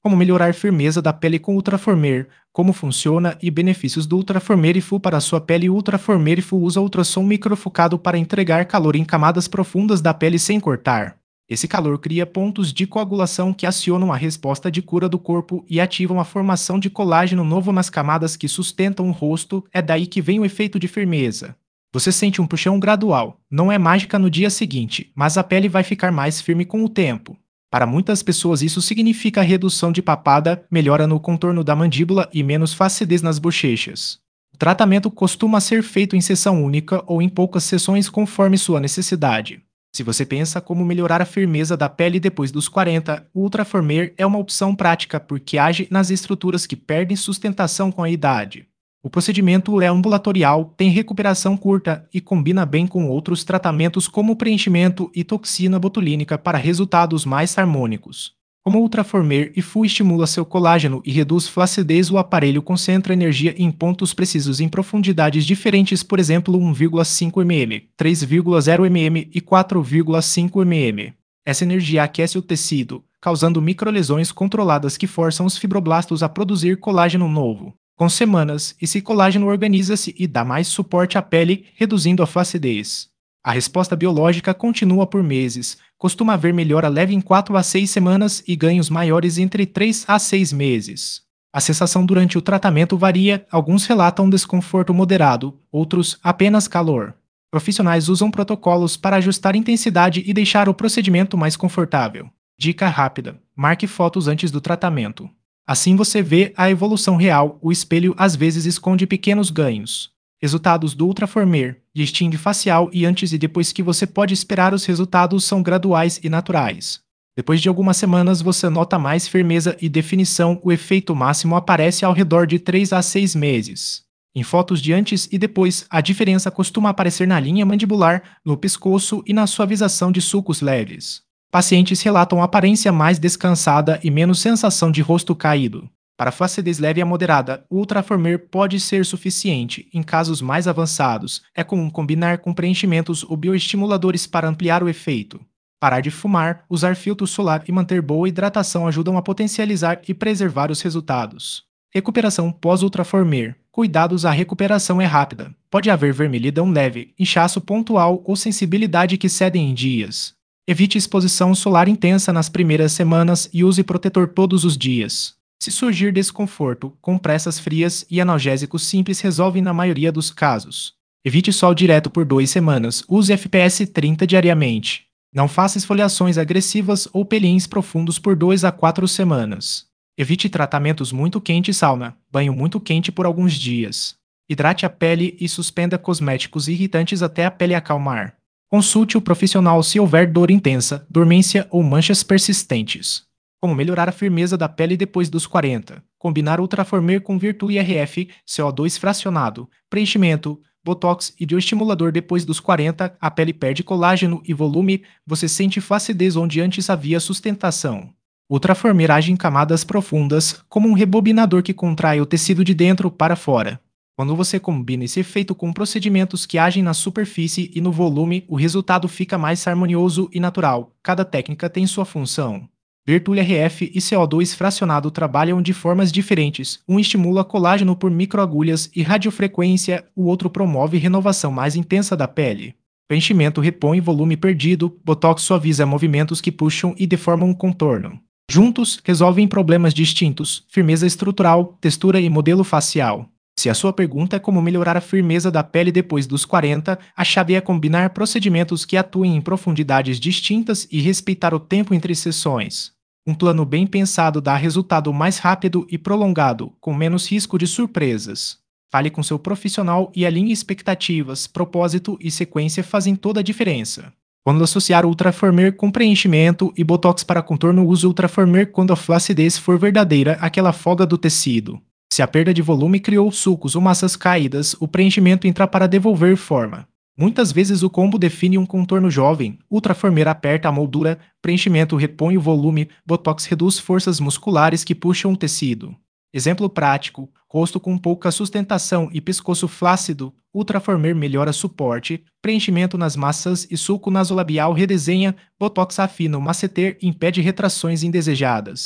Como melhorar a firmeza da pele com Ultraformer, como funciona e benefícios do Ultraformer e Full para a sua pele. O Ultraformer e Full usa ultrassom microfocado para entregar calor em camadas profundas da pele sem cortar. Esse calor cria pontos de coagulação que acionam a resposta de cura do corpo e ativam a formação de colágeno novo nas camadas que sustentam o rosto. É daí que vem o efeito de firmeza. Você sente um puxão gradual, não é mágica no dia seguinte, mas a pele vai ficar mais firme com o tempo. Para muitas pessoas, isso significa redução de papada, melhora no contorno da mandíbula e menos flacidez nas bochechas. O tratamento costuma ser feito em sessão única ou em poucas sessões conforme sua necessidade. Se você pensa como melhorar a firmeza da pele depois dos 40, o Ultraformer é uma opção prática porque age nas estruturas que perdem sustentação com a idade. O procedimento é ambulatorial, tem recuperação curta e combina bem com outros tratamentos como preenchimento e toxina botulínica para resultados mais harmônicos. Como o Ultraformer e Full estimula seu colágeno e reduz flacidez, o aparelho concentra energia em pontos precisos em profundidades diferentes, por exemplo 1,5 mm, 3,0 mm e 4,5 mm. Essa energia aquece o tecido, causando microlesões controladas que forçam os fibroblastos a produzir colágeno novo. Com semanas, esse colágeno organiza-se e dá mais suporte à pele, reduzindo a flacidez. A resposta biológica continua por meses, costuma haver melhora leve em 4 a 6 semanas e ganhos maiores entre 3 a 6 meses. A sensação durante o tratamento varia, alguns relatam desconforto moderado, outros apenas calor. Profissionais usam protocolos para ajustar intensidade e deixar o procedimento mais confortável. Dica rápida: marque fotos antes do tratamento. Assim você vê a evolução real. O espelho às vezes esconde pequenos ganhos. Resultados do Ultraformer, distingue facial e antes e depois que você pode esperar. Os resultados são graduais e naturais. Depois de algumas semanas você nota mais firmeza e definição. O efeito máximo aparece ao redor de 3 a 6 meses. Em fotos de antes e depois, a diferença costuma aparecer na linha mandibular, no pescoço e na suavização de sulcos leves. Pacientes relatam aparência mais descansada e menos sensação de rosto caído. Para flacidez leve a moderada, o Ultraformer pode ser suficiente. Em casos mais avançados, é comum combinar com preenchimentos ou bioestimuladores para ampliar o efeito. Parar de fumar, usar filtro solar e manter boa hidratação ajudam a potencializar e preservar os resultados. Recuperação pós-Ultraformer. Cuidados: a recuperação é rápida. Pode haver vermelhidão leve, inchaço pontual ou sensibilidade que cedem em dias. Evite exposição solar intensa nas primeiras semanas e use protetor todos os dias. Se surgir desconforto, compressas frias e analgésicos simples resolvem na maioria dos casos. Evite sol direto por 2 semanas. Use FPS 30 diariamente. Não faça esfoliações agressivas ou peelings profundos por 2 a 4 semanas. Evite tratamentos muito quente e sauna, banho muito quente por alguns dias. Hidrate a pele e suspenda cosméticos irritantes até a pele acalmar. Consulte o profissional se houver dor intensa, dormência ou manchas persistentes. Como melhorar a firmeza da pele depois dos 40. Combinar Ultraformer com Virtue IRF, CO2 fracionado, preenchimento, botox e bioestimulador depois dos 40, a pele perde colágeno e volume, você sente flacidez onde antes havia sustentação. Ultraformer age em camadas profundas, como um rebobinador que contrai o tecido de dentro para fora. Quando você combina esse efeito com procedimentos que agem na superfície e no volume, o resultado fica mais harmonioso e natural. Cada técnica tem sua função. Virtue RF e CO2 fracionado trabalham de formas diferentes. Um estimula colágeno por microagulhas e radiofrequência, o outro promove renovação mais intensa da pele. Preenchimento repõe volume perdido, botox suaviza movimentos que puxam e deformam o contorno. Juntos, resolvem problemas distintos: firmeza estrutural, textura e modelo facial. Se a sua pergunta é como melhorar a firmeza da pele depois dos 40, a chave é combinar procedimentos que atuem em profundidades distintas e respeitar o tempo entre sessões. Um plano bem pensado dá resultado mais rápido e prolongado, com menos risco de surpresas. Fale com seu profissional e alinhe expectativas. Propósito e sequência fazem toda a diferença. Quando associar Ultraformer com preenchimento e botox para contorno, use Ultraformer quando a flacidez for verdadeira, aquela folga do tecido. Se a perda de volume criou sulcos ou massas caídas, o preenchimento entra para devolver forma. Muitas vezes o combo define um contorno jovem. Ultraformer aperta a moldura, preenchimento repõe o volume, botox reduz forças musculares que puxam o tecido. Exemplo prático: rosto com pouca sustentação e pescoço flácido, Ultraformer melhora suporte, preenchimento nas massas e sulco nasolabial redesenha, botox afina o masseter e impede retrações indesejadas.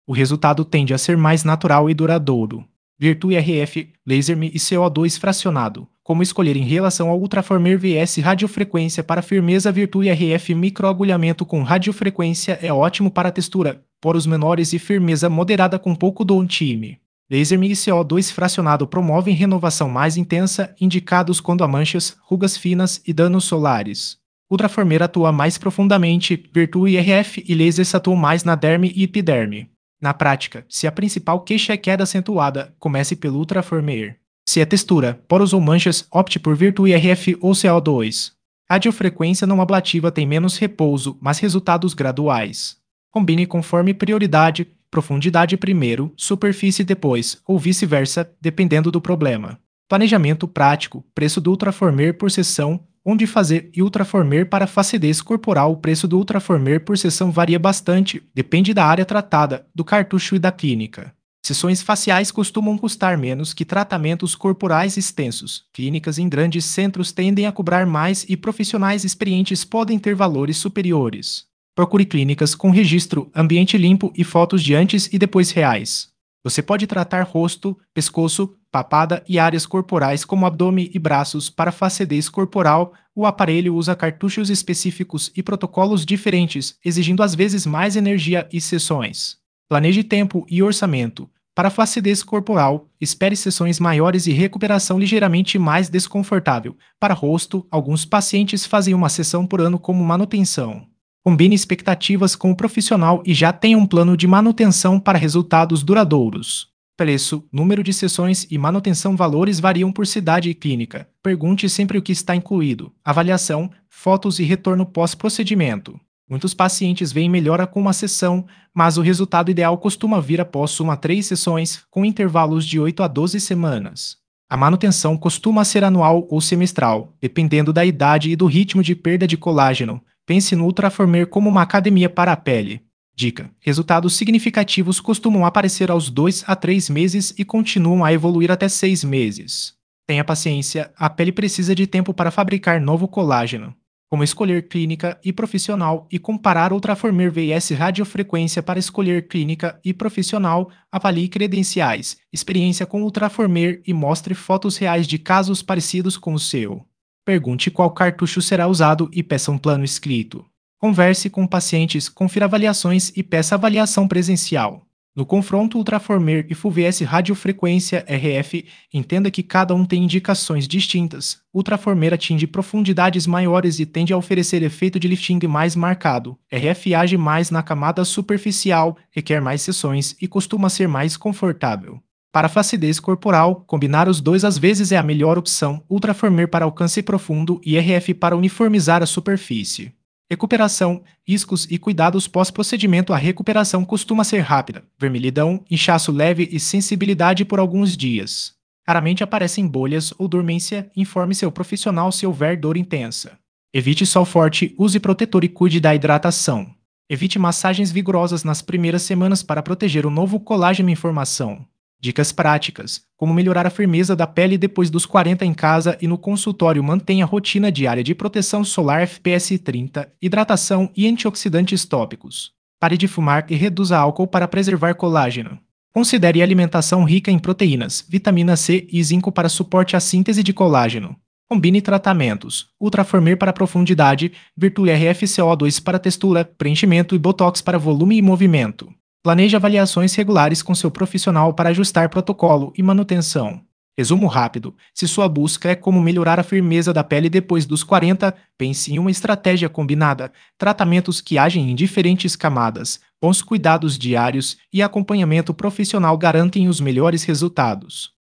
O resultado tende a ser mais natural e duradouro. Virtue RF, laser-me e CO2 fracionado. Como escolher em relação ao ultraformer vs radiofrequência para firmeza? Virtue RF microagulhamento com radiofrequência é ótimo para textura, poros menores e firmeza moderada com pouco downtime. Laser-me e CO2 fracionado promovem renovação mais intensa, indicados quando há manchas, rugas finas e danos solares. Ultraformer atua mais profundamente, Virtue RF e lasers atuam mais na derme e epiderme. Na prática, se a principal queixa é queda acentuada, comece pelo ultraformer. Se é textura, poros ou manchas, opte por Virtue RF ou CO2. Radiofrequência não ablativa tem menos repouso, mas resultados graduais. Combine conforme prioridade, profundidade primeiro, superfície depois, ou vice-versa, dependendo do problema. Planejamento prático, preço do ultraformer por sessão, onde fazer e ultraformer para flacidez corporal. O preço do ultraformer por sessão varia bastante, depende da área tratada, do cartucho e da clínica. Sessões faciais costumam custar menos que tratamentos corporais extensos. Clínicas em grandes centros tendem a cobrar mais e profissionais experientes podem ter valores superiores. Procure clínicas com registro, ambiente limpo e fotos de antes e depois reais. Você pode tratar rosto, pescoço, papada e áreas corporais como abdômen e braços. Para flacidez corporal, o aparelho usa cartuchos específicos e protocolos diferentes, exigindo às vezes mais energia e sessões. Planeje tempo e orçamento. Para flacidez corporal, espere sessões maiores e recuperação ligeiramente mais desconfortável. Para rosto, alguns pacientes fazem uma sessão por ano como manutenção. Combine expectativas com o profissional e já tenha um plano de manutenção para resultados duradouros. Preço, número de sessões e manutenção. Valores variam por cidade e clínica. Pergunte sempre o que está incluído. Avaliação, fotos e retorno pós-procedimento. Muitos pacientes veem melhora com uma sessão, mas o resultado ideal costuma vir após 1 a 3 sessões, com intervalos de 8 a 12 semanas. A manutenção costuma ser anual ou semestral, dependendo da idade e do ritmo de perda de colágeno. Pense no ultraformer como uma academia para a pele. Dica: resultados significativos costumam aparecer aos 2 a 3 meses e continuam a evoluir até 6 meses. Tenha paciência, a pele precisa de tempo para fabricar novo colágeno. Como escolher clínica e profissional e comparar ultraformer vs radiofrequência? Para escolher clínica e profissional, avalie credenciais, experiência com ultraformer e mostre fotos reais de casos parecidos com o seu. Pergunte qual cartucho será usado e peça um plano escrito. Converse com pacientes, confira avaliações e peça avaliação presencial. No confronto ultraformer e FU vs radiofrequência RF, entenda que cada um tem indicações distintas. Ultraformer atinge profundidades maiores e tende a oferecer efeito de lifting mais marcado. RF age mais na camada superficial, requer mais sessões e costuma ser mais confortável. Para flacidez corporal, combinar os dois às vezes é a melhor opção. Ultraformer para alcance profundo e RF para uniformizar a superfície. Recuperação, riscos e cuidados pós-procedimento. A recuperação costuma ser rápida, vermelhidão, inchaço leve e sensibilidade por alguns dias. Raramente aparecem bolhas ou dormência. Informe seu profissional se houver dor intensa. Evite sol forte, use protetor e cuide da hidratação. Evite massagens vigorosas nas primeiras semanas para proteger o novo colágeno em formação. Dicas práticas: como melhorar a firmeza da pele depois dos 40 em casa e no consultório. Mantenha a rotina diária de proteção solar FPS 30, hidratação e antioxidantes tópicos. Pare de fumar e reduza álcool para preservar colágeno. Considere alimentação rica em proteínas, vitamina C e zinco para suporte à síntese de colágeno. Combine tratamentos: ultraformer para profundidade, Virtue RF-CO2 para textura, preenchimento e botox para volume e movimento. Planeje avaliações regulares com seu profissional para ajustar protocolo e manutenção. Resumo rápido: se sua busca é como melhorar a firmeza da pele depois dos 40, pense em uma estratégia combinada, tratamentos que agem em diferentes camadas, bons cuidados diários e acompanhamento profissional garantem os melhores resultados.